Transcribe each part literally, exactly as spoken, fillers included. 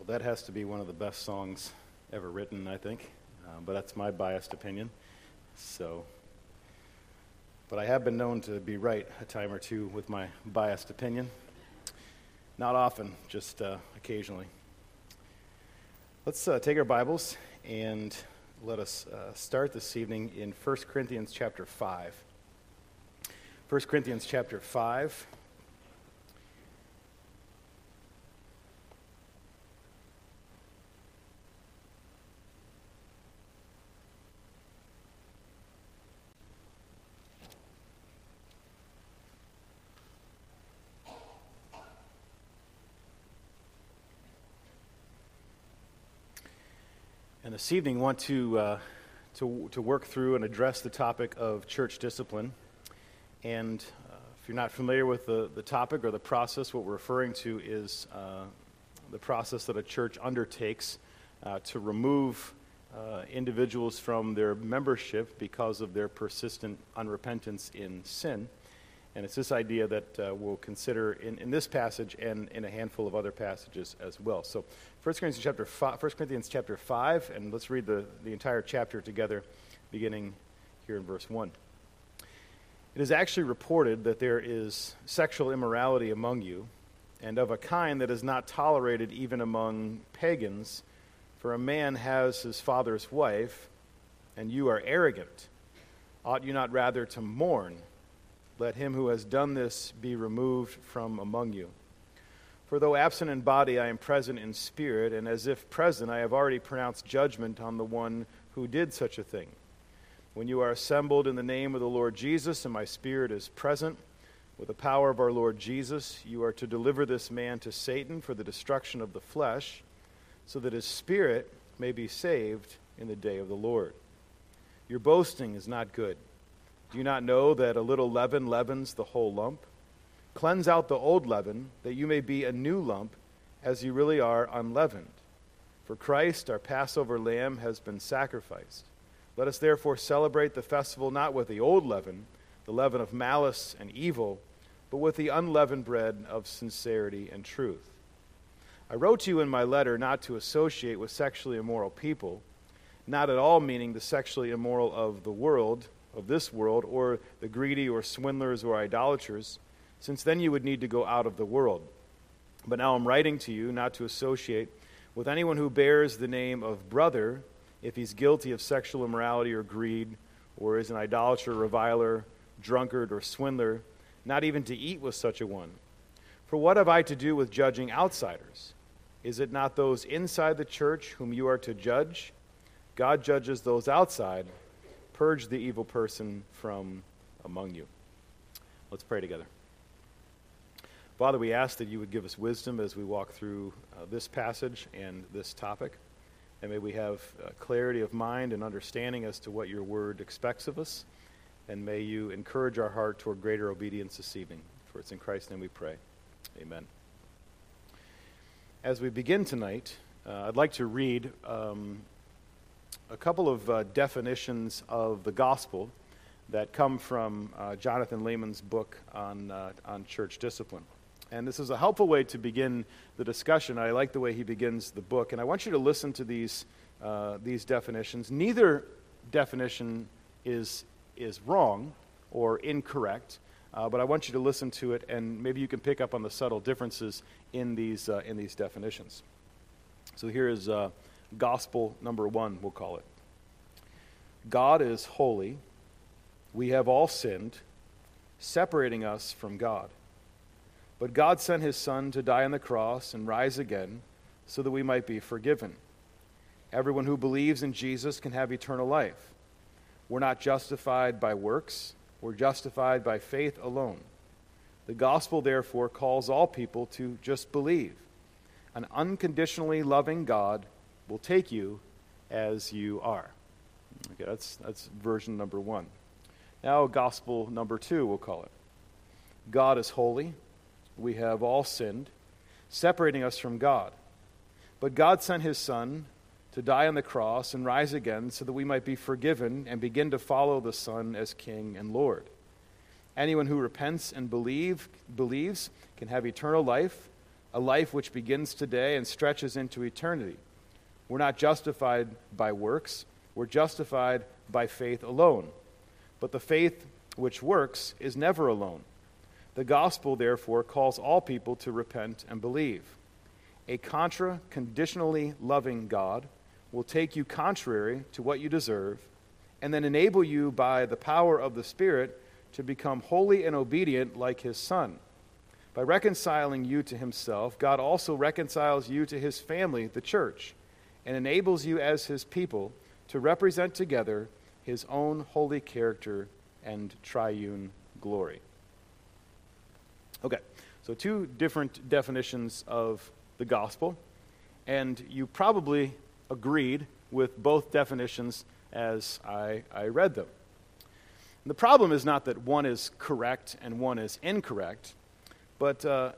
That has to be one of the best songs ever written, I think. Um, but that's my biased opinion. So, but I have been known to be right a time or two with my biased opinion. Not often, just uh, occasionally. Let's uh, take our Bibles and let us uh, start this evening in First Corinthians chapter five. First Corinthians chapter five. And this evening, I want to, uh, to to work through and address the topic of church discipline. And uh, if you're not familiar with the, the topic or the process, what we're referring to is uh, the process that a church undertakes uh, to remove uh, individuals from their membership because of their persistent unrepentance in sin. And it's this idea that uh, we'll consider in, in this passage and in a handful of other passages as well. So First Corinthians chapter five, First Corinthians chapter five, and let's read the, the entire chapter together, beginning here in verse one. It is actually reported that there is sexual immorality among you, and of a kind that is not tolerated even among pagans, for a man has his father's wife, and you are arrogant. Ought you not rather to mourn? Let him who has done this be removed from among you. For though absent in body, I am present in spirit, and as if present, I have already pronounced judgment on the one who did such a thing. When you are assembled in the name of the Lord Jesus, and my spirit is present, with the power of our Lord Jesus, you are to deliver this man to Satan for the destruction of the flesh, so that his spirit may be saved in the day of the Lord. Your boasting is not good. Do you not know that a little leaven leavens the whole lump? Cleanse out the old leaven, that you may be a new lump, as you really are unleavened. For Christ, our Passover lamb, has been sacrificed. Let us therefore celebrate the festival not with the old leaven, the leaven of malice and evil, but with the unleavened bread of sincerity and truth. I wrote to you in my letter not to associate with sexually immoral people, not at all meaning the sexually immoral of the world, of this world, or the greedy or swindlers or idolaters, since then you would need to go out of the world. But now I'm writing to you not to associate with anyone who bears the name of brother if he's guilty of sexual immorality or greed, or is an idolater, reviler, drunkard, or swindler, not even to eat with such a one. For what have I to do with judging outsiders? Is it not those inside the church whom you are to judge? God judges those outside. Purge the evil person from among you. Let's pray together. Father, we ask that you would give us wisdom as we walk through uh, this passage and this topic. And may we have uh, clarity of mind and understanding as to what your word expects of us. And may you encourage our heart toward greater obedience this evening. For it's in Christ's name we pray. Amen. As we begin tonight, uh, I'd like to read Um, a couple of uh, definitions of the gospel that come from uh, Jonathan Leeman's book on uh, on church discipline. And this is a helpful way to begin the discussion. I like the way he begins the book, and I want you to listen to these uh, these definitions. Neither definition is is wrong or incorrect, uh, but I want you to listen to it, and maybe you can pick up on the subtle differences in these uh, in these definitions. So here is Uh, Gospel number one, we'll call it. God is holy. We have all sinned, separating us from God. But God sent his Son to die on the cross and rise again so that we might be forgiven. Everyone who believes in Jesus can have eternal life. We're not justified by works. We're justified by faith alone. The gospel, therefore, calls all people to just believe. An unconditionally loving God will take you as you are. Okay, that's that's version number one. Now, gospel number two, we'll call it. God is holy. We have all sinned, separating us from God. But God sent his Son to die on the cross and rise again so that we might be forgiven and begin to follow the Son as King and Lord. Anyone who repents and believe, believes can have eternal life, a life which begins today and stretches into eternity. We're not justified by works. We're justified by faith alone. But the faith which works is never alone. The gospel, therefore, calls all people to repent and believe. A contra, conditionally loving God will take you contrary to what you deserve and then enable you by the power of the Spirit to become holy and obedient like his Son. By reconciling you to himself, God also reconciles you to his family, the church, and enables you as his people to represent together his own holy character and triune glory. Okay, so two different definitions of the gospel, and you probably agreed with both definitions as I, I read them. And the problem is not that one is correct and one is incorrect, but uh,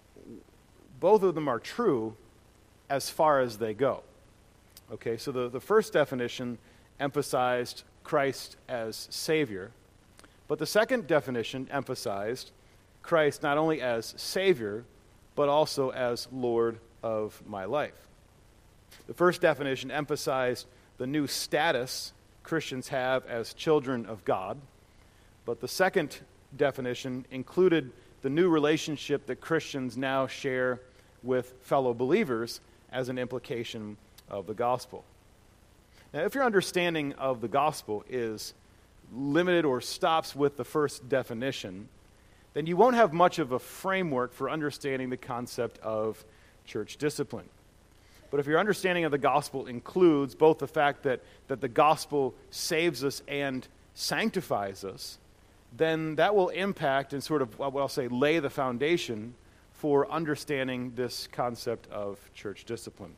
both of them are true as far as they go. Okay, so the, the first definition emphasized Christ as Savior, but the second definition emphasized Christ not only as Savior, but also as Lord of my life. The first definition emphasized the new status Christians have as children of God, but the second definition included the new relationship that Christians now share with fellow believers as an implication of the gospel. Now, if your understanding of the gospel is limited or stops with the first definition, then you won't have much of a framework for understanding the concept of church discipline. But if your understanding of the gospel includes both the fact that, that the gospel saves us and sanctifies us, then that will impact and sort of, what I'll say, lay the foundation for understanding this concept of church discipline.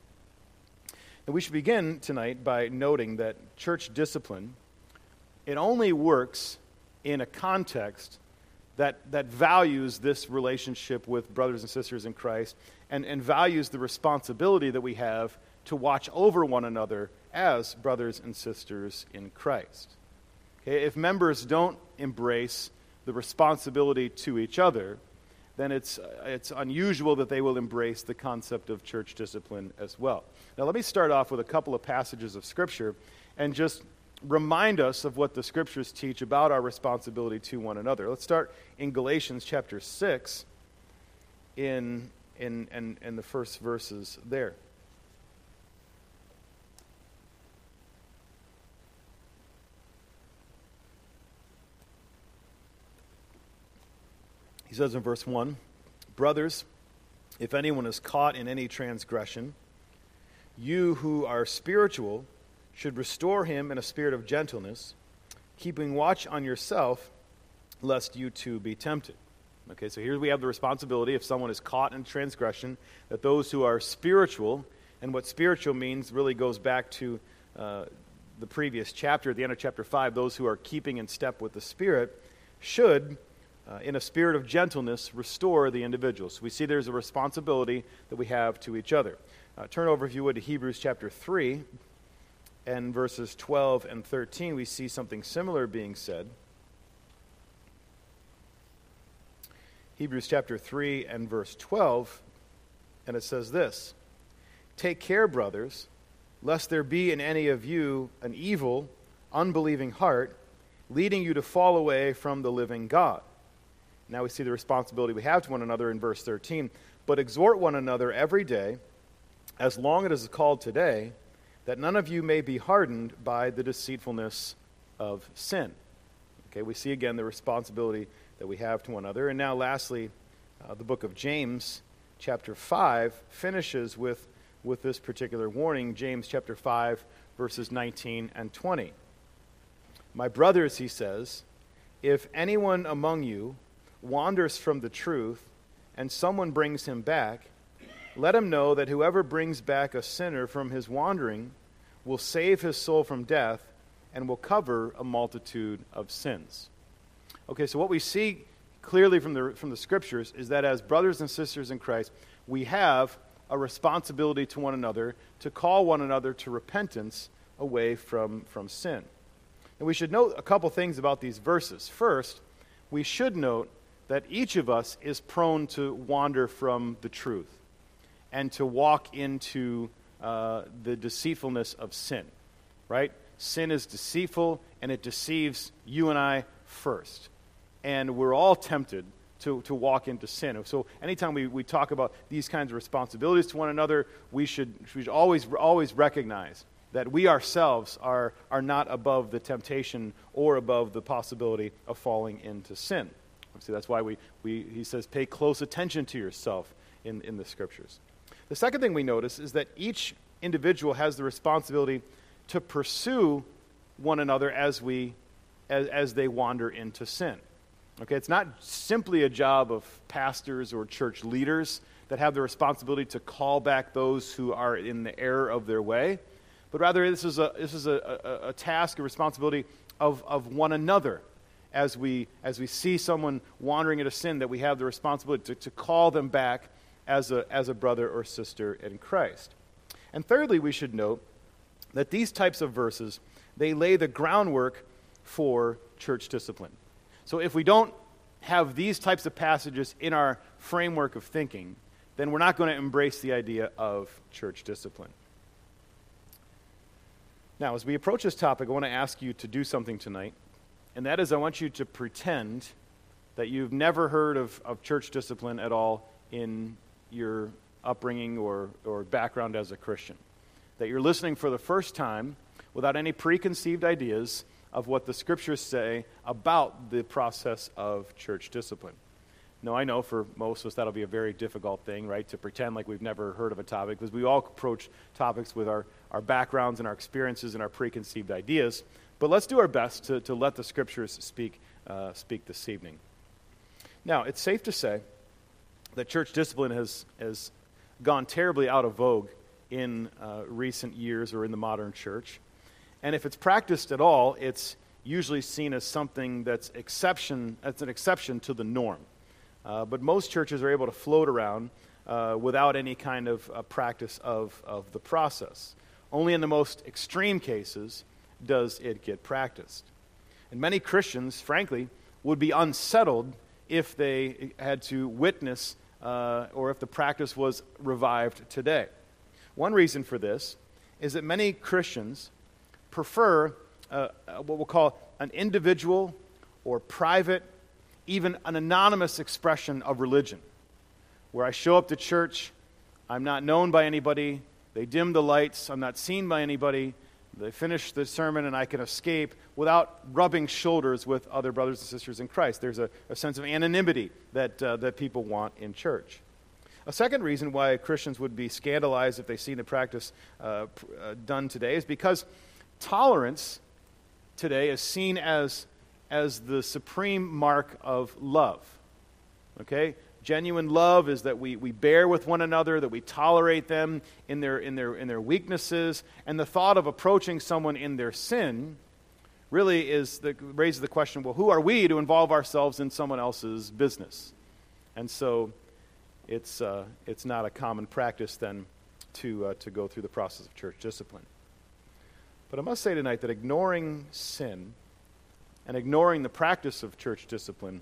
And we should begin tonight by noting that church discipline, it only works in a context that, that values this relationship with brothers and sisters in Christ and, and values the responsibility that we have to watch over one another as brothers and sisters in Christ. Okay, if members don't embrace the responsibility to each other, then it's, it's unusual that they will embrace the concept of church discipline as well. Now, let me start off with a couple of passages of Scripture and just remind us of what the Scriptures teach about our responsibility to one another. Let's start in Galatians chapter six in, in, in, in the first verses there. He says in verse one, "Brothers, if anyone is caught in any transgression, you who are spiritual should restore him in a spirit of gentleness, keeping watch on yourself, lest you too be tempted." Okay, so here we have the responsibility, if someone is caught in transgression, that those who are spiritual, and what spiritual means really goes back to uh, the previous chapter, at the end of chapter five, those who are keeping in step with the Spirit, should, uh, in a spirit of gentleness, restore the individual. So we see there's a responsibility that we have to each other. Uh, turn over, if you would, to Hebrews chapter three, and verses twelve and thirteen, we see something similar being said. Hebrews chapter three and verse twelve, and it says this, "Take care, brothers, lest there be in any of you an evil, unbelieving heart, leading you to fall away from the living God." Now we see the responsibility we have to one another in verse thirteen. "But exhort one another every day, as long as it is called today, that none of you may be hardened by the deceitfulness of sin." Okay, we see again the responsibility that we have to one another. And now lastly, uh, the book of James, chapter five, finishes with, with this particular warning. James chapter five, verses nineteen and twenty. "My brothers," he says, "if anyone among you wanders from the truth, and someone brings him back, let him know that whoever brings back a sinner from his wandering will save his soul from death and will cover a multitude of sins." Okay, so what we see clearly from the from the Scriptures is that as brothers and sisters in Christ, we have a responsibility to one another to call one another to repentance away from, from sin. And we should note a couple things about these verses. First, we should note that each of us is prone to wander from the truth. and to walk into uh, the deceitfulness of sin, right? Sin is deceitful, and it deceives you and I first. And we're all tempted to, to walk into sin. So anytime we, we talk about these kinds of responsibilities to one another, we should, we should always, always recognize that we ourselves are, are not above the temptation or above the possibility of falling into sin. See, that's why we, we he says, pay close attention to yourself in, in the Scriptures. The second thing we notice is that each individual has the responsibility to pursue one another as we as, as they wander into sin. Okay, it's not simply a job of pastors or church leaders that have the responsibility to call back those who are in the error of their way, but rather this is a this is a, a, a task, a responsibility of, of one another. As we as we see someone wandering into sin, that we have the responsibility to, to call them back as a as a brother or sister in Christ. And thirdly, we should note that these types of verses, they lay the groundwork for church discipline. So if we don't have these types of passages in our framework of thinking, then we're not going to embrace the idea of church discipline. Now, as we approach this topic, I want to ask you to do something tonight, and that is I want you to pretend that you've never heard of, of church discipline at all in your upbringing or, or background as a Christian. That you're listening for the first time without any preconceived ideas of what the Scriptures say about the process of church discipline. Now, I know for most of us that'll be a very difficult thing, right, to pretend like we've never heard of a topic, because we all approach topics with our, our backgrounds and our experiences and our preconceived ideas. But let's do our best to, to let the Scriptures speak, uh, speak this evening. Now, it's safe to say that church discipline has, has gone terribly out of vogue in uh, recent years or in the modern church. And if it's practiced at all, it's usually seen as something that's exception, that's an exception to the norm. Uh, but most churches are able to float around uh, without any kind of uh, practice of, of the process. Only in the most extreme cases does it get practiced. And many Christians, frankly, would be unsettled if they had to witness uh, or if the practice was revived today. One reason for this is that many Christians prefer uh, what we'll call an individual or private, even an anonymous expression of religion, where I show up to church, I'm not known by anybody, they dim the lights, I'm not seen by anybody, they finish the sermon and I can escape without rubbing shoulders with other brothers and sisters in Christ. There's a, a sense of anonymity that, uh, that people want in church. A second reason why Christians would be scandalized if they see the practice uh, pr- uh, done today is because tolerance today is seen as, as the supreme mark of love. Okay? Genuine love is that we, we bear with one another, that we tolerate them in their, in their, in their weaknesses, and the thought of approaching someone in their sin really is the, raises the question, well, who are we to involve ourselves in someone else's business? And so it's, uh, it's not a common practice then to, uh, to go through the process of church discipline. But I must say tonight that ignoring sin and ignoring the practice of church discipline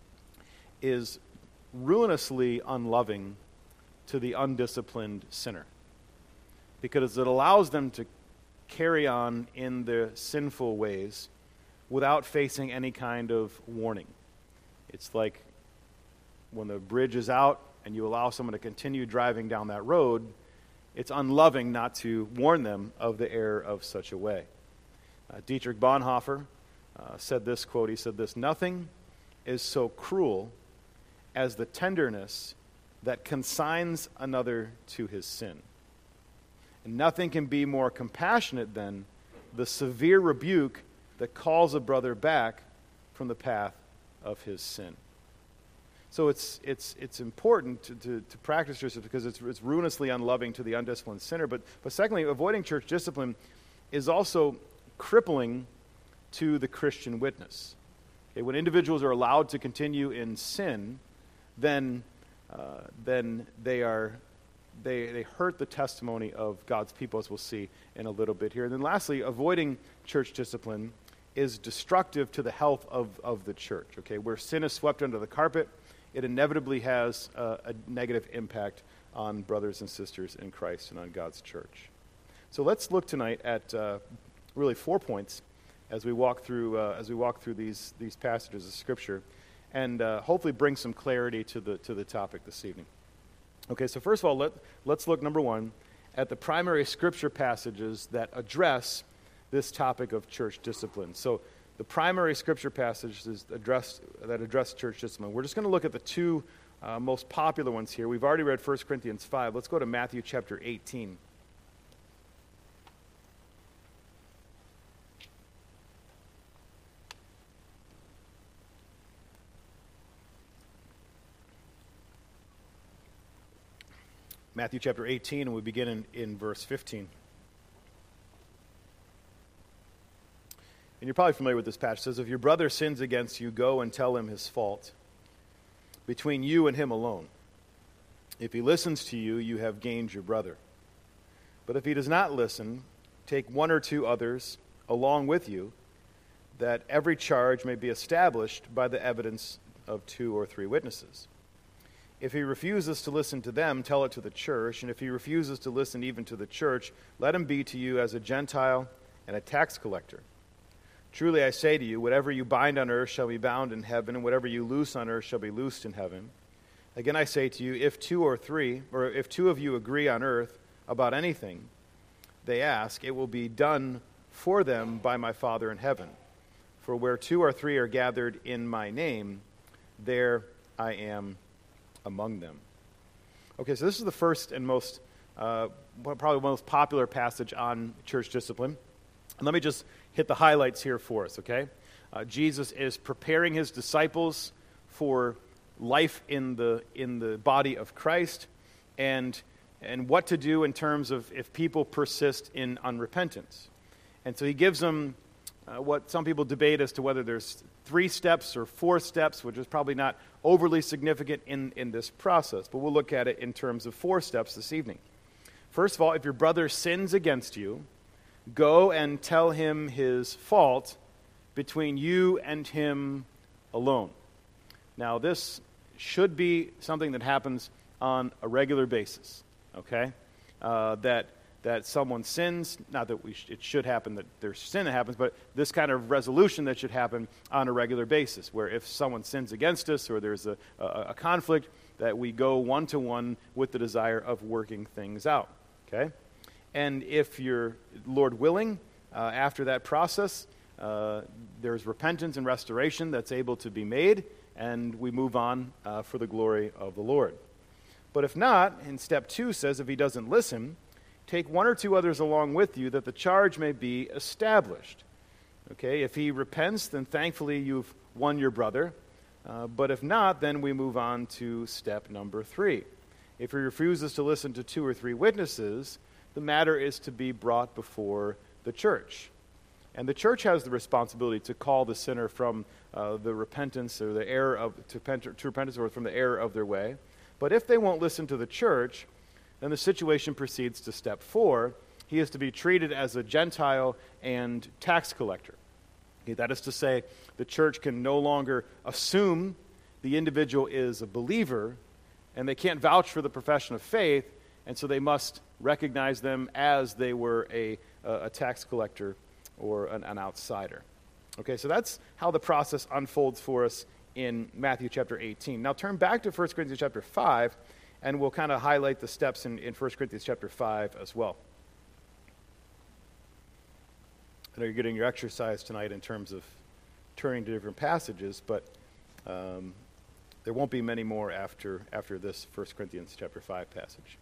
is ruinously unloving to the undisciplined sinner, because it allows them to carry on in their sinful ways without facing any kind of warning. It's like when the bridge is out and you allow someone to continue driving down that road, it's unloving not to warn them of the error of such a way. Uh, Dietrich Bonhoeffer uh, said this, quote, he said this, "Nothing is so cruel as the tenderness that consigns another to his sin. And nothing can be more compassionate than the severe rebuke that calls a brother back from the path of his sin." So it's it's it's important to, to, to practice church because it's, it's ruinously unloving to the undisciplined sinner. But, but secondly, avoiding church discipline is also crippling to the Christian witness. Okay, when individuals are allowed to continue in sin, then uh, then they are they they hurt the testimony of God's people, as we'll see in a little bit here. And then lastly, avoiding church discipline is destructive to the health of, of the church. Okay, where sin is swept under the carpet, it inevitably has uh, a negative impact on brothers and sisters in Christ and on God's church. So let's look tonight at uh, really four points as we walk through uh, as we walk through these these passages of Scripture, and uh, hopefully bring some clarity to the to the topic this evening. Okay, so first of all, let let's look, number one, at the primary Scripture passages that address this topic of church discipline. So the primary Scripture passages address, that address church discipline. We're just going to look at the two uh, most popular ones here. We've already read First Corinthians five. Let's go to Matthew chapter eighteen. Matthew chapter eighteen, and we begin in, in verse fifteen. And you're probably familiar with this passage. It says, "If your brother sins against you, go and tell him his fault, between you and him alone. If he listens to you, you have gained your brother. But if he does not listen, take one or two others along with you, that every charge may be established by the evidence of two or three witnesses. If he refuses to listen to them, tell it to the church. And if he refuses to listen even to the church, let him be to you as a Gentile and a tax collector. Truly I say to you, whatever you bind on earth shall be bound in heaven, and whatever you loose on earth shall be loosed in heaven. Again I say to you, if two or three, or if two of you agree on earth about anything they ask, it will be done for them by my Father in heaven. For where two or three are gathered in my name, there I am among them." Okay, so this is the first and most, uh, probably most popular passage on church discipline. And let me just hit the highlights here for us, okay? Uh, Jesus is preparing his disciples for life in the in the body of Christ, and and what to do in terms of if people persist in unrepentance. And so he gives them uh, what some people debate as to whether there's three steps or four steps, which is probably not overly significant in, in this process, but we'll look at it in terms of four steps this evening. First of all, if your brother sins against you, go and tell him his fault between you and him alone. Now, this should be something that happens on a regular basis, okay? Uh, that that someone sins, not that we sh- it should happen that there's sin that happens, but this kind of resolution that should happen on a regular basis, where if someone sins against us or there's a, a, a conflict, that we go one-to-one with the desire of working things out, okay? And if you're, Lord willing, uh, after that process, uh, there's repentance and restoration that's able to be made, and we move on uh, for the glory of the Lord. But if not, in step two says, if he doesn't listen, take one or two others along with you, that the charge may be established. Okay, if he repents, then thankfully you've won your brother. Uh, but if not, then we move on to step number three. If he refuses to listen to two or three witnesses, the matter is to be brought before the church. And the church has the responsibility to call the sinner from uh, the repentance or the error of to, to repentance or from the error of their way. But if they won't listen to the church, then the situation proceeds to step four. He is to be treated as a Gentile and tax collector. Okay, that is to say, the church can no longer assume the individual is a believer, and they can't vouch for the profession of faith, and so they must recognize them as they were a, a tax collector or an, an outsider. Okay, so that's how the process unfolds for us in Matthew chapter eighteen. Now turn back to First Corinthians chapter five, and we'll kind of highlight the steps in, in First Corinthians chapter five as well. I know you're getting your exercise tonight in terms of turning to different passages, but um, there won't be many more after, after this First Corinthians chapter five passage.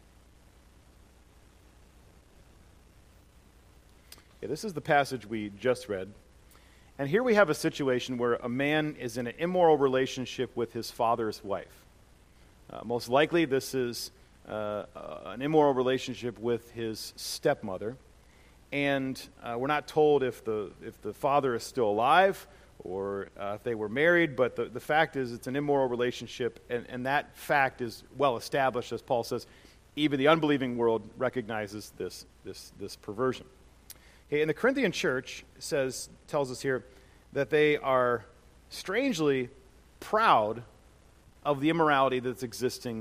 Okay, this is the passage we just read. And here we have a situation where a man is in an immoral relationship with his father's wife. Uh, most likely, this is uh, uh, an immoral relationship with his stepmother, and uh, we're not told if the if the father is still alive or uh, if they were married. But the, the fact is, it's an immoral relationship, and, and that fact is well established, as Paul says. Even the unbelieving world recognizes this this this perversion. Okay, and the Corinthian church says tells us here that they are strangely proud of the immorality that's existing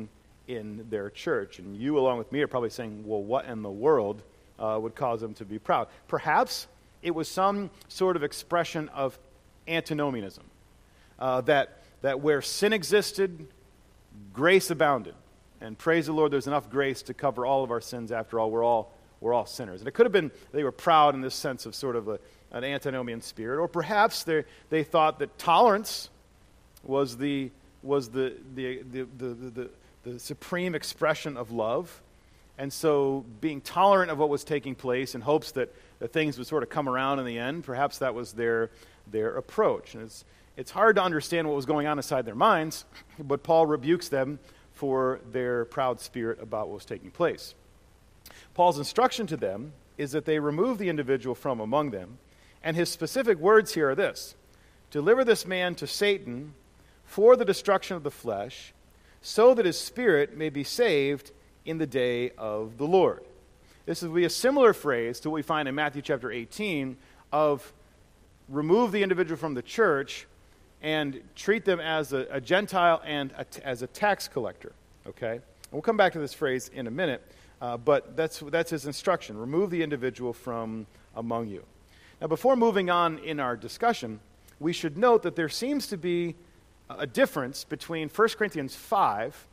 in their church. And you, along with me, are probably saying, well, what in the world uh, would cause them to be proud? Perhaps it was some sort of expression of antinomianism, uh, that, that where sin existed, grace abounded. And praise the Lord, there's enough grace to cover all of our sins. After all, we're all, we're all sinners. And it could have been they were proud in this sense of sort of a, an antinomian spirit, or perhaps they they thought that tolerance was the was the the the the, the, the the supreme expression of love, and so being tolerant of what was taking place in hopes that, that things would sort of come around in the end, perhaps that was their their approach. And it's it's hard to understand what was going on inside their minds, but Paul rebukes them for their proud spirit about what was taking place. Paul's instruction to them is that they remove the individual from among them, and his specific words here are this: deliver this man to Satan for the destruction of the flesh, so that his spirit may be saved in the day of the Lord. This would be a similar phrase to what we find in Matthew chapter eighteen of remove the individual from the church and treat them as a, a Gentile and a, as a tax collector. Okay? And we'll come back to this phrase in a minute, uh, but that's, that's his instruction. Remove the individual from among you. Now, before moving on in our discussion, we should note that there seems to be a difference between First Corinthians five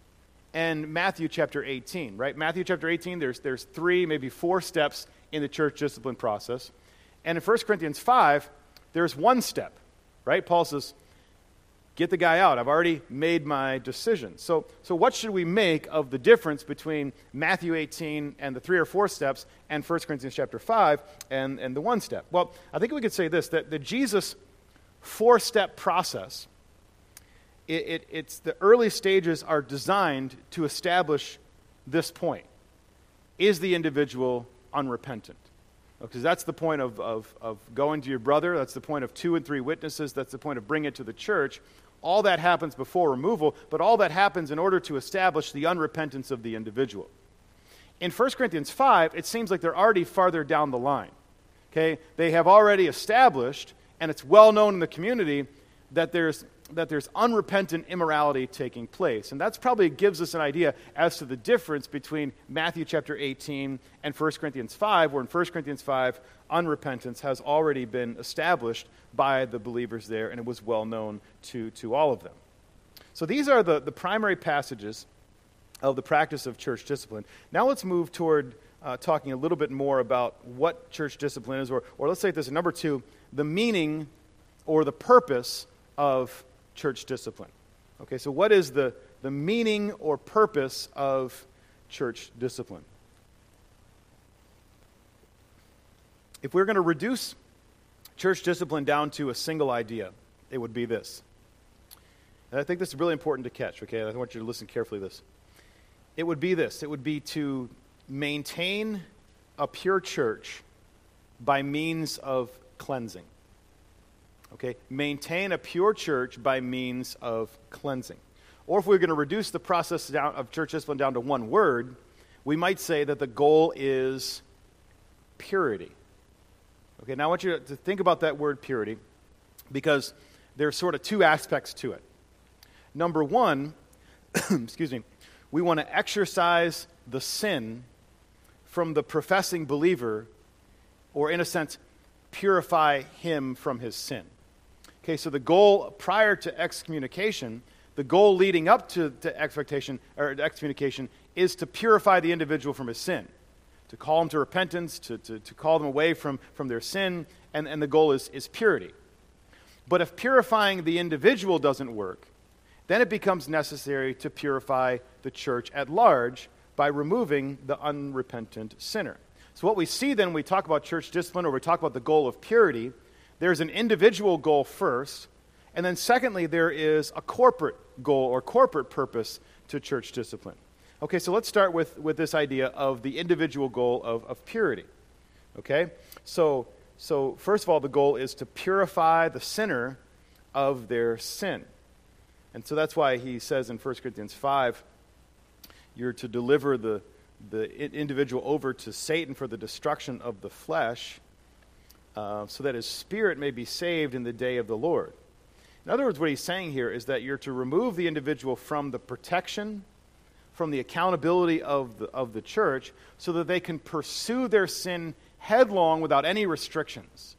and Matthew chapter eighteen, right? Matthew chapter eighteen, there's, there's three, maybe four steps in the church discipline process. And in First Corinthians five, there's one step, right? Paul says, get the guy out. I've already made my decision. So, so what should we make of the difference between Matthew eighteen and the three or four steps and First Corinthians chapter five and, and the one step? Well, I think we could say this, that the Jesus four-step process, It, it, it's the early stages are designed to establish this point. Is the individual unrepentant? Because that's the point of, of, of going to your brother. That's the point of two and three witnesses. That's the point of bringing it to the church. All that happens before removal, but all that happens in order to establish the unrepentance of the individual. In First Corinthians five, it seems like they're already farther down the line. Okay? They have already established, and it's well known in the community, that there's that there's unrepentant immorality taking place. And that's probably gives us an idea as to the difference between Matthew chapter eighteen and First Corinthians five, where in First Corinthians five, unrepentance has already been established by the believers there, and it was well known to, to all of them. So these are the, the primary passages of the practice of church discipline. Now let's move toward uh, talking a little bit more about what church discipline is, or, or let's say this, number two, the meaning or the purpose of church discipline. Okay, so what is the, the meaning or purpose of church discipline? If we're going to reduce church discipline down to a single idea, it would be this. And I think this is really important to catch, okay? I want you to listen carefully to this. It would be this. It would be to maintain a pure church by means of cleansing. Okay, maintain a pure church by means of cleansing. Or if we're going to reduce the process down of church discipline down to one word, we might say that the goal is purity. Okay, now I want you to think about that word purity, because there's sort of two aspects to it. Number one, excuse me, we want to exorcise the sin from the professing believer, or in a sense, purify him from his sin. Okay, so the goal prior to excommunication, the goal leading up to, to expectation or excommunication is to purify the individual from his sin, to call them to repentance, to, to, to call them away from, from their sin, and, and the goal is, is purity. But if purifying the individual doesn't work, then it becomes necessary to purify the church at large by removing the unrepentant sinner. So what we see then when we talk about church discipline, or we talk about the goal of purity, there's an individual goal first, and then secondly, there is a corporate goal or corporate purpose to church discipline. Okay, so let's start with, with this idea of the individual goal of, of purity. Okay, so, so first of all, the goal is to purify the sinner of their sin. And so that's why he says in First Corinthians five, you're to deliver the the individual over to Satan for the destruction of the flesh, uh, so that his spirit may be saved in the day of the Lord. In other words, what he's saying here is that you're to remove the individual from the protection from the accountability of the, of the church so that they can pursue their sin headlong without any restrictions.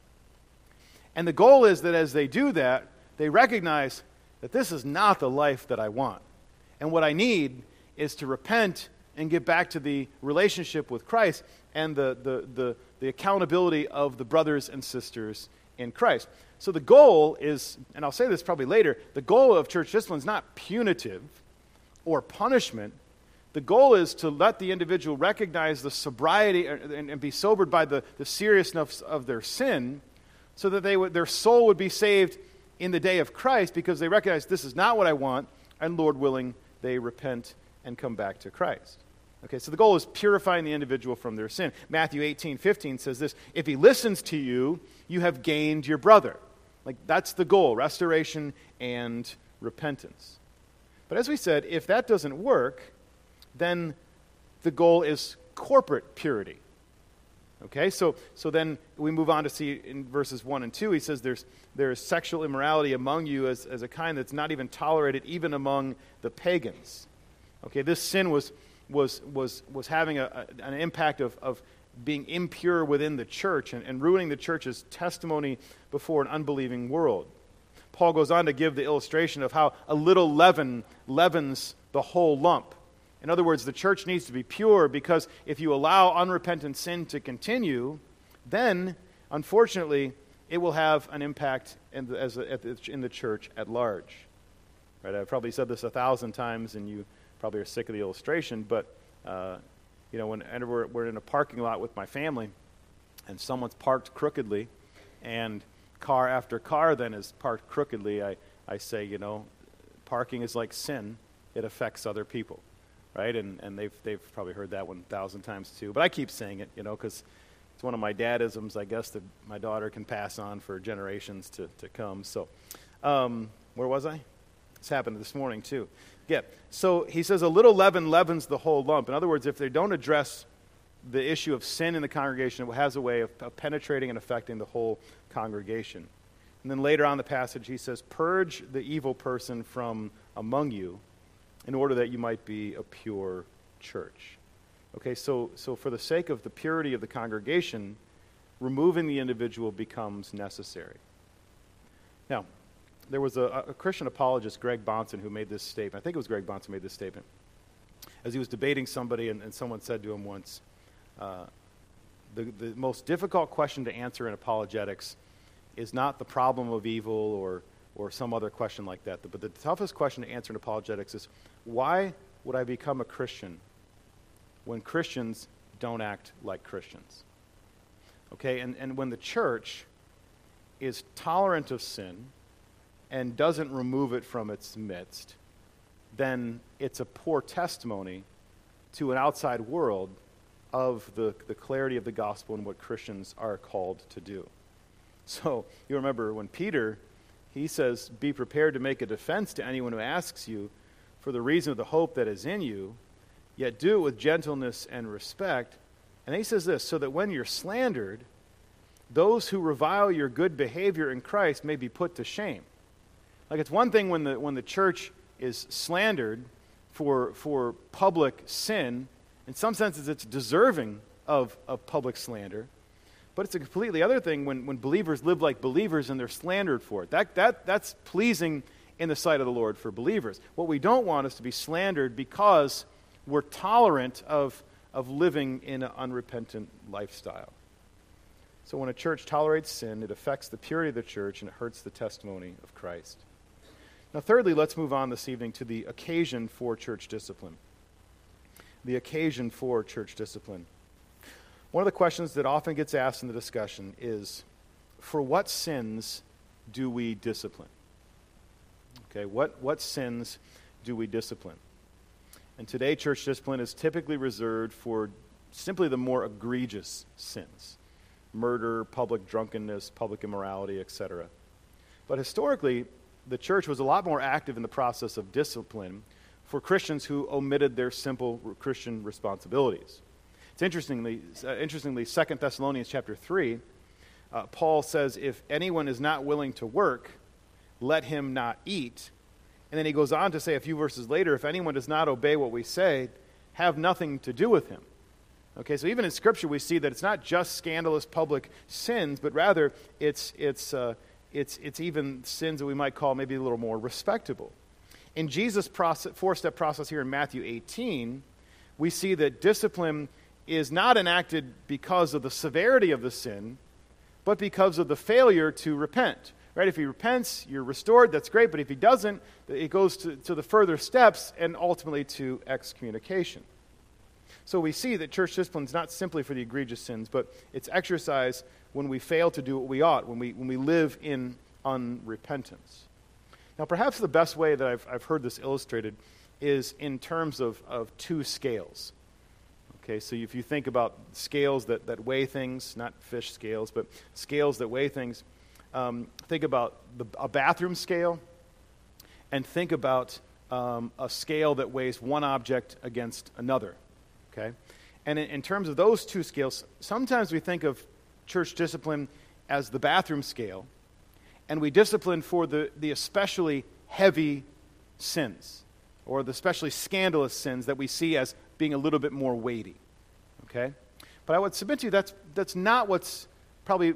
And the goal is that as they do that, they recognize that this is not the life that I want. And what I need is to repent and get back to the relationship with Christ and the, the, the, the accountability of the brothers and sisters in Christ. So the goal is, and I'll say this probably later, the goal of church discipline is not punitive or punishment. The goal is to let the individual recognize the sobriety and, and be sobered by the, the seriousness of their sin so that they would, their soul would be saved in the day of Christ because they recognize this is not what I want, and Lord willing, they repent and come back to Christ. Okay, so the goal is purifying the individual from their sin. Matthew eighteen fifteen says this, if he listens to you, you have gained your brother. Like, that's the goal, restoration and repentance. But as we said, if that doesn't work, then the goal is corporate purity. Okay, so so then we move on to see in verses one and two, he says there's there's sexual immorality among you as, as a kind that's not even tolerated even among the pagans. Okay, this sin was was was was having a, a, an impact of, of being impure within the church and, and ruining the church's testimony before an unbelieving world. Paul goes on to give the illustration of how a little leaven leavens the whole lump. In other words, the church needs to be pure because if you allow unrepentant sin to continue, then, unfortunately, it will have an impact in the, as a, in the church at large. Right? I've probably said this a thousand times, and you probably are sick of the illustration, but uh, you know, whenever we're in a parking lot with my family, and someone's parked crookedly, and car after car then is parked crookedly, I, I say, you know, parking is like sin. It affects other people. Right, and and they've they've probably heard that one a thousand times too. But I keep saying it, you know, because it's one of my dadisms, I guess, that my daughter can pass on for generations to, to come. So, um, where was I? This happened this morning too. Yeah. So he says, a little leaven leavens the whole lump. In other words, if they don't address the issue of sin in the congregation, it has a way of, of penetrating and affecting the whole congregation. And then later on in the passage, he says, purge the evil person from among you, in order that you might be a pure church. Okay, so so for the sake of the purity of the congregation, removing the individual becomes necessary. Now, there was a, a Christian apologist, Greg Bonson, who made this statement. I think it was Greg Bonson who made this statement. As he was debating somebody, and, and someone said to him once, uh, the, the most difficult question to answer in apologetics is not the problem of evil or or some other question like that. But the toughest question to answer in apologetics is, why would I become a Christian when Christians don't act like Christians? Okay, and, and when the church is tolerant of sin and doesn't remove it from its midst, then it's a poor testimony to an outside world of the, the clarity of the gospel and what Christians are called to do. So you remember when Peter, he says, be prepared to make a defense to anyone who asks you for the reason of the hope that is in you, yet do it with gentleness and respect. And he says this, so that when you're slandered, those who revile your good behavior in Christ may be put to shame. Like, it's one thing when the when the church is slandered for for public sin. In some senses, it's deserving of, of public slander. But it's a completely other thing when, when believers live like believers and they're slandered for it. That that That's pleasing in the sight of the Lord for believers. What we don't want is to be slandered because we're tolerant of, of living in an unrepentant lifestyle. So when a church tolerates sin, it affects the purity of the church and it hurts the testimony of Christ. Now, thirdly, let's move on this evening to the occasion for church discipline. The occasion for church discipline. One of the questions that often gets asked in the discussion is, for what sins do we discipline? Okay, what, what sins do we discipline? And today, church discipline is typically reserved for simply the more egregious sins. Murder, public drunkenness, public immorality, et cetera. But historically, the church was a lot more active in the process of discipline for Christians who omitted their simple Christian responsibilities. It's interestingly, uh, interestingly, Second Thessalonians chapter three, uh, Paul says, if anyone is not willing to work, let him not eat, And then he goes on to say a few verses later, if anyone does not obey what we say, have nothing to do with him. Okay, so even in Scripture we see that it's not just scandalous public sins, but rather it's, it's, uh, it's, it's even sins that we might call maybe a little more respectable. In Jesus' process, four-step process here in Matthew eighteen, we see that discipline is not enacted because of the severity of the sin, but because of the failure to repent. Right? If he repents, you're restored, that's great, but if he doesn't, it goes to, to the further steps and ultimately to excommunication. So we see that church discipline is not simply for the egregious sins, but it's exercised when we fail to do what we ought, when we, when we live in unrepentance. Now, perhaps the best way that I've, I've heard this illustrated is in terms of, of two scales. Okay, so if you think about scales that, that weigh things, not fish scales, but scales that weigh things, um, think about the, a bathroom scale and think about um, a scale that weighs one object against another. Okay, and in, in terms of those two scales, sometimes we think of church discipline as the bathroom scale, and we discipline for the, the especially heavy sins, or the especially scandalous sins that we see as being a little bit more weighty. Okay? But I would submit to you that's, that's not what's probably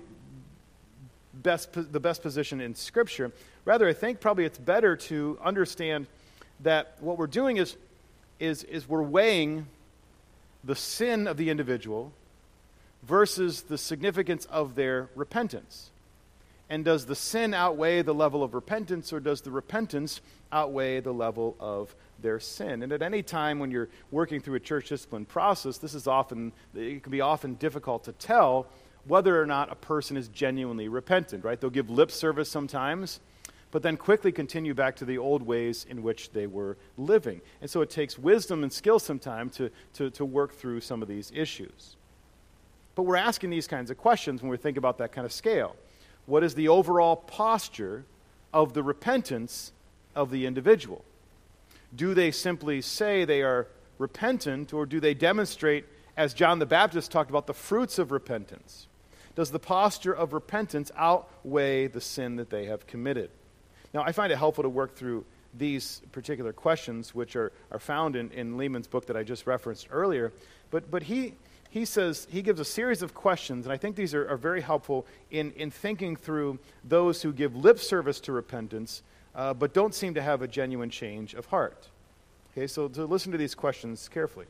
best the best position in Scripture. Rather, I think probably it's better to understand that what we're doing is, is, is we're weighing the sin of the individual versus the significance of their repentance. And does the sin outweigh the level of repentance, or does the repentance outweigh the level of their sin? And at any time when you're working through a church discipline process, this is often, it can be often difficult to tell whether or not a person is genuinely repentant, right? They'll give lip service sometimes, but then quickly continue back to the old ways in which they were living. And so it takes wisdom and skill sometimes to, to, to work through some of these issues. But we're asking these kinds of questions when we think about that kind of scale. What is the overall posture of the repentance of the individual? Do they simply say they are repentant, or do they demonstrate, as John the Baptist talked about, the fruits of repentance? Does the posture of repentance outweigh the sin that they have committed? Now, I find it helpful to work through these particular questions, which are, are found in, in Lehman's book that I just referenced earlier. But, but he, he says, he gives a series of questions, and I think these are, are very helpful in, in thinking through those who give lip service to repentance, uh, but don't seem to have a genuine change of heart. Okay, so to listen to these questions carefully.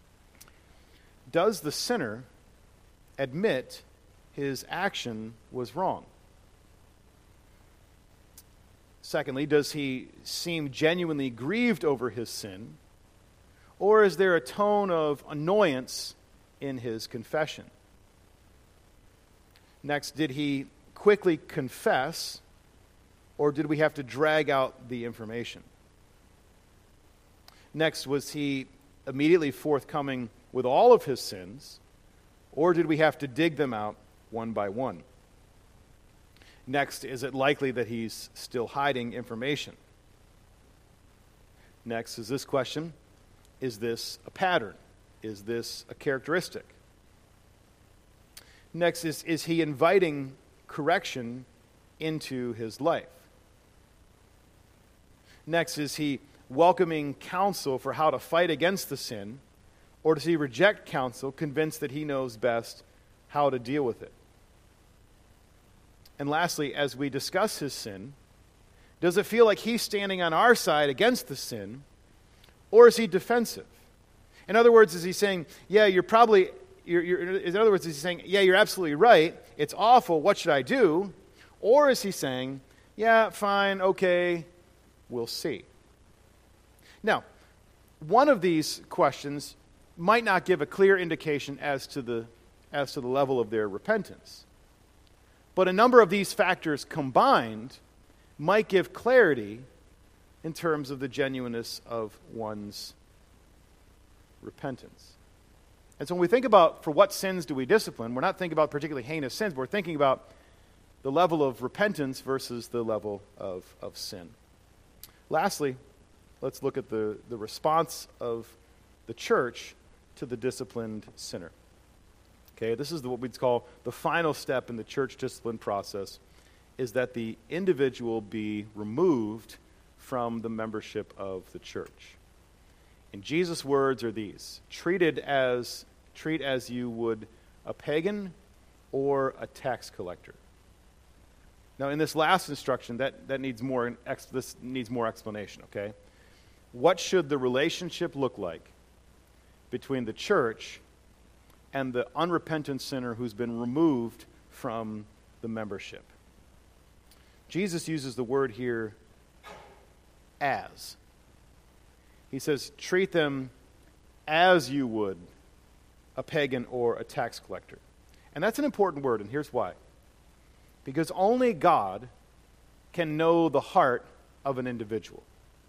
Does the sinner admit his action was wrong? Secondly, does he seem genuinely grieved over his sin? Or is there a tone of annoyance in his confession? Next, did he quickly confess, or did we have to drag out the information? Next, was he immediately forthcoming with all of his sins, or did we have to dig them out one by one? Next, is it likely that he's still hiding information? Next is this question: is this a pattern? Is this a characteristic? Next is, is he inviting correction into his life? Next, is he welcoming counsel for how to fight against the sin, or does he reject counsel, convinced that he knows best how to deal with it? And lastly, as we discuss his sin, does it feel like he's standing on our side against the sin, or is he defensive? In other words, is he saying, yeah, you're probably, you're, you're, in other words, is he saying, yeah, you're absolutely right, it's awful, what should I do? Or is he saying, yeah, fine, okay, we'll see? Now, one of these questions might not give a clear indication as to the, as to the level of their repentance. But a number of these factors combined might give clarity in terms of the genuineness of one's repentance. And so when we think about for what sins do we discipline, we're not thinking about particularly heinous sins, but we're thinking about the level of repentance versus the level of, of sin. Lastly, let's look at the, the response of the church to the disciplined sinner. Okay, this is the, what we'd call the final step in the church discipline process, is that the individual be removed from the membership of the church. And Jesus' words are these: treated as treat as you would a pagan or a tax collector. Now, in this last instruction, that, that needs more ex, this needs more explanation, okay? What should the relationship look like between the church and the unrepentant sinner who's been removed from the membership? Jesus uses the word here, as. He says, treat them as you would a pagan or a tax collector. And that's an important word, and here's why. Because only God can know the heart of an individual.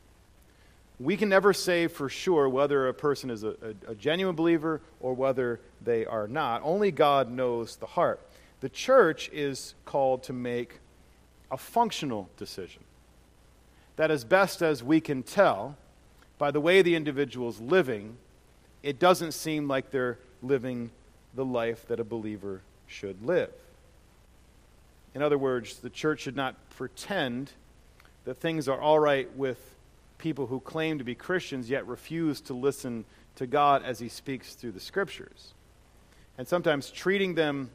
We can never say for sure whether a person is a, a, a genuine believer or whether they are not. Only God knows the heart. The church is called to make a functional decision. That as best as we can tell, by the way the individual's living, it doesn't seem like they're living the life that a believer should live. In other words, the church should not pretend that things are all right with people who claim to be Christians yet refuse to listen to God as He speaks through the Scriptures. And sometimes treating them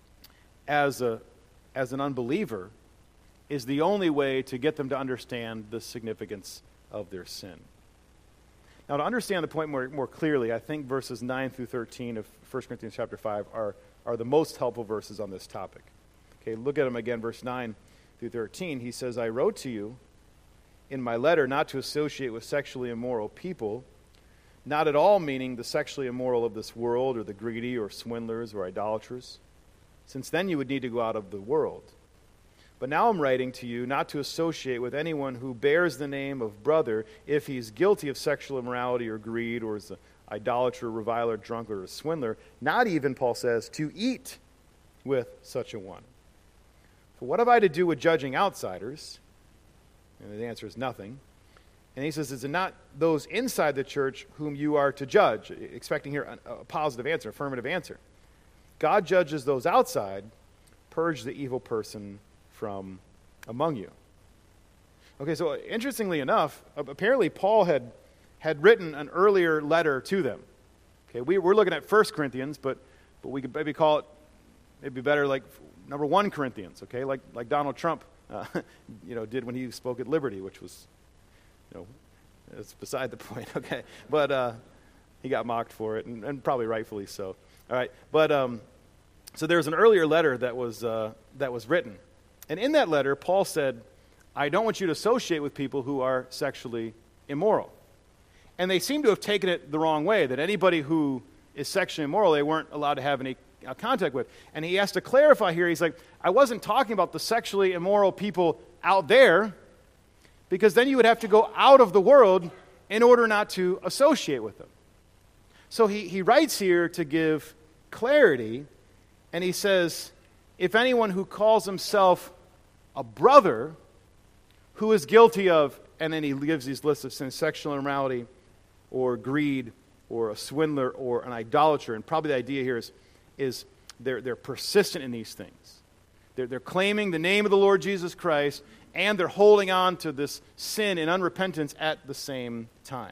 as a as an unbeliever is the only way to get them to understand the significance of their sin. Now, to understand the point more, more clearly, I think verses nine through thirteen of First Corinthians chapter five are, are the most helpful verses on this topic. Okay, look at them again, verse nine through thirteen. He says, I wrote to you in my letter not to associate with sexually immoral people, not at all meaning the sexually immoral of this world or the greedy or swindlers or idolaters, since then you would need to go out of the world. But now I'm writing to you not to associate with anyone who bears the name of brother if he's guilty of sexual immorality or greed or is an idolater, reviler, drunkard, or swindler. Not even, Paul says, to eat with such a one. For what have I to do with judging outsiders? And the answer is nothing. And he says, is it not those inside the church whom you are to judge? Expecting here a, a positive answer, affirmative answer. God judges those outside. Purge the evil person from among you. Okay, so interestingly enough, apparently Paul had had written an earlier letter to them. Okay, we, we're looking at First Corinthians, but but we could maybe call it maybe better like number one Corinthians. Okay, like like Donald Trump, uh, you know, did when he spoke at Liberty, which was, you know, it's beside the point. Okay, but uh, he got mocked for it, and, and probably rightfully so. All right, but um, so there's an earlier letter that was uh, that was written. And in that letter, Paul said, I don't want you to associate with people who are sexually immoral. And they seem to have taken it the wrong way, that anybody who is sexually immoral, they weren't allowed to have any uh, contact with. And he has to clarify here, he's like, I wasn't talking about the sexually immoral people out there, because then you would have to go out of the world in order not to associate with them. So he, he writes here to give clarity, and he says, if anyone who calls himself a brother who is guilty of, and then he gives these lists of sins, sexual immorality or greed or a swindler or an idolater, and probably the idea here is, is they're, they're persistent in these things. They're, they're claiming the name of the Lord Jesus Christ, and they're holding on to this sin and unrepentance at the same time.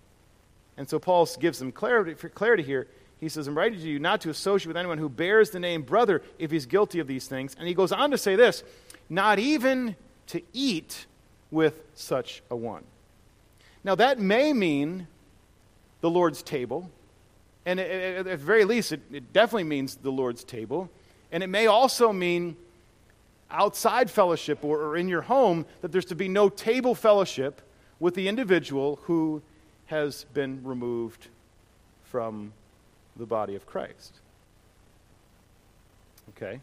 And so Paul gives them clarity, for clarity here. He says, I'm writing to you not to associate with anyone who bears the name brother if he's guilty of these things. And he goes on to say this, not even to eat with such a one. Now that may mean the Lord's table. And at the very least, it, it definitely means the Lord's table. And it may also mean outside fellowship or, or in your home, that there's to be no table fellowship with the individual who has been removed from the body of Christ. Okay?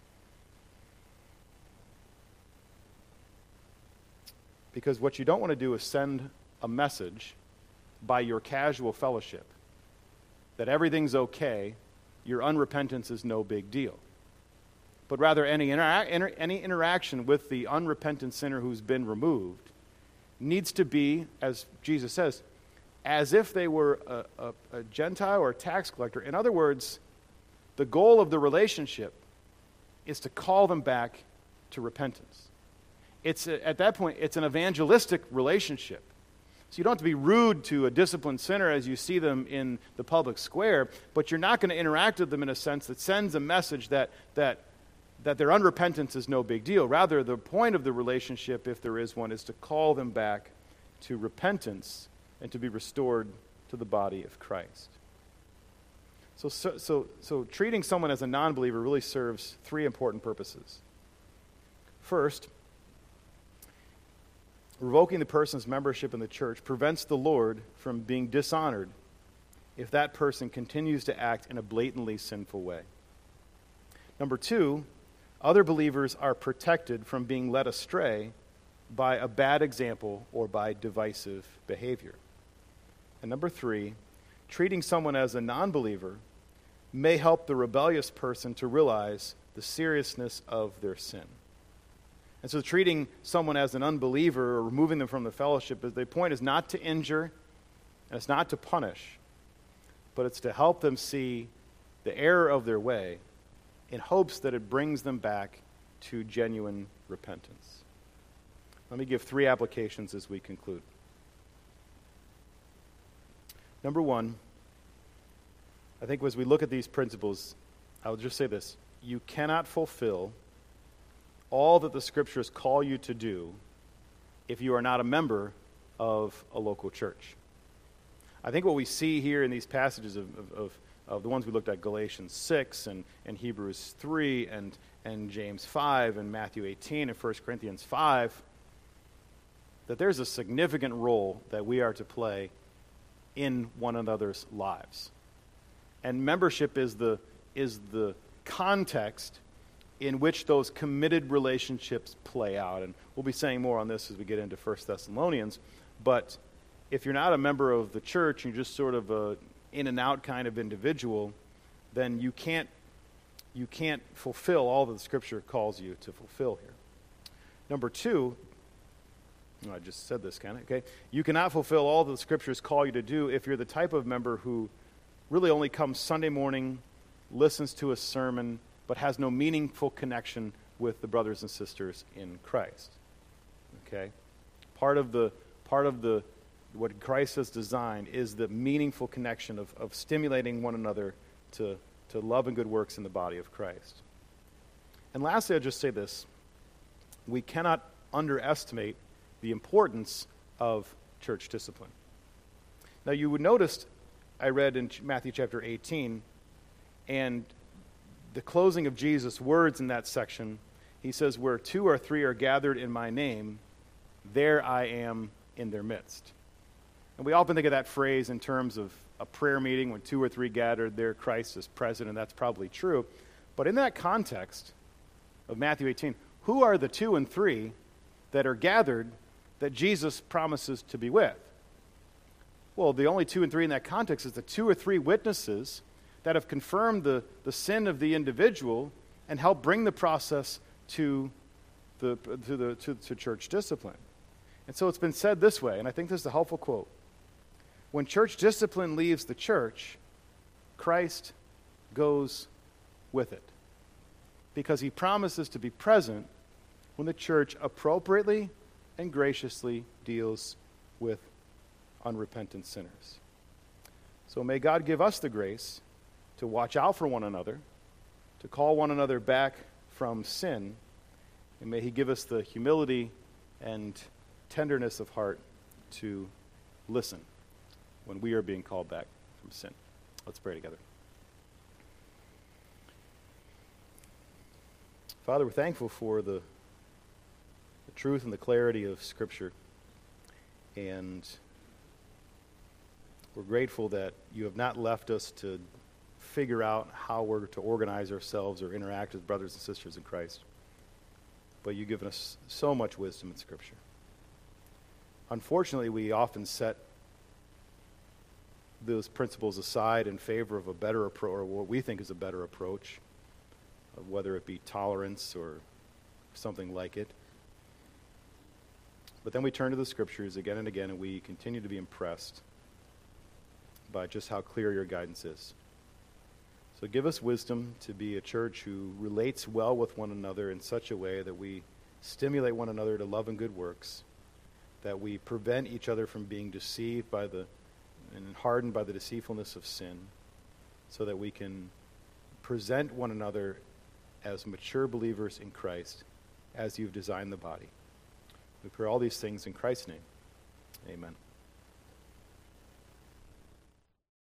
Because what you don't want to do is send a message by your casual fellowship that everything's okay, your unrepentance is no big deal. But rather, any, intera- inter- any interaction with the unrepentant sinner who's been removed needs to be, as Jesus says, as if they were a, a, a Gentile or a tax collector. In other words, the goal of the relationship is to call them back to repentance. it's a, at that point, it's an evangelistic relationship. So you don't have to be rude to a disciplined sinner as you see them in the public square, but you're not going to interact with them in a sense that sends a message that that that their unrepentance is no big deal. Rather, the point of the relationship, if there is one, is to call them back to repentance and to be restored to the body of Christ. So, so, so, so treating someone as a non-believer really serves three important purposes. First, revoking the person's membership in the church prevents the Lord from being dishonored if that person continues to act in a blatantly sinful way. Number two, other believers are protected from being led astray by a bad example or by divisive behavior. And number three, treating someone as a non-believer may help the rebellious person to realize the seriousness of their sin. And so treating someone as an unbeliever or removing them from the fellowship, the point is not to injure, and it's not to punish, but it's to help them see the error of their way in hopes that it brings them back to genuine repentance. Let me give three applications as we conclude. Number one, I think as we look at these principles, I'll just say this. You cannot fulfill all that the Scriptures call you to do if you are not a member of a local church. I think what we see here in these passages of, of, of, of the ones we looked at, Galatians six and, and Hebrews three and, and James five and Matthew eighteen and First Corinthians five, that there's a significant role that we are to play in one another's lives. And membership is the, is the context in which those committed relationships play out. And we'll be saying more on this as we get into First Thessalonians. But if you're not a member of the church, you're just sort of a in and out kind of individual, then you can't you can't fulfill all that the Scripture calls you to fulfill here. Number two, oh, I just said this, kind of, okay? You cannot fulfill all that the Scriptures call you to do if you're the type of member who really only comes Sunday morning, listens to a sermon, but has no meaningful connection with the brothers and sisters in Christ. Okay? Part of the part of the what Christ has designed is the meaningful connection of, of stimulating one another to, to love and good works in the body of Christ. And lastly, I'll just say this. We cannot underestimate the importance of church discipline. Now, you would notice, I read in Matthew chapter eighteen, and the closing of Jesus' words in that section, he says, where two or three are gathered in my name, there I am in their midst. And we often think of that phrase in terms of a prayer meeting when two or three gathered there, Christ is present, and that's probably true. But in that context of Matthew eighteen, who are the two and three that are gathered that Jesus promises to be with? Well, the only two and three in that context is the two or three witnesses that have confirmed the, the sin of the individual and help bring the process to the to the to, to church discipline. And so it's been said this way, and I think this is a helpful quote. When church discipline leaves the church, Christ goes with it, because he promises to be present when the church appropriately and graciously deals with unrepentant sinners. So may God give us the grace to watch out for one another, to call one another back from sin, and may he give us the humility and tenderness of heart to listen when we are being called back from sin. Let's pray together. Father, we're thankful for the, the truth and the clarity of Scripture, and we're grateful that you have not left us to figure out how we're to organize ourselves or interact with brothers and sisters in Christ, but you've given us so much wisdom in Scripture. Unfortunately, we often set those principles aside in favor of a better approach, or what we think is a better approach, whether it be tolerance or something like it. But then we turn to the Scriptures again and again, and we continue to be impressed by just how clear your guidance is. So give us wisdom to be a church who relates well with one another in such a way that we stimulate one another to love and good works, that we prevent each other from being deceived by the and hardened by the deceitfulness of sin, so that we can present one another as mature believers in Christ, as you've designed the body. We pray all these things in Christ's name. Amen.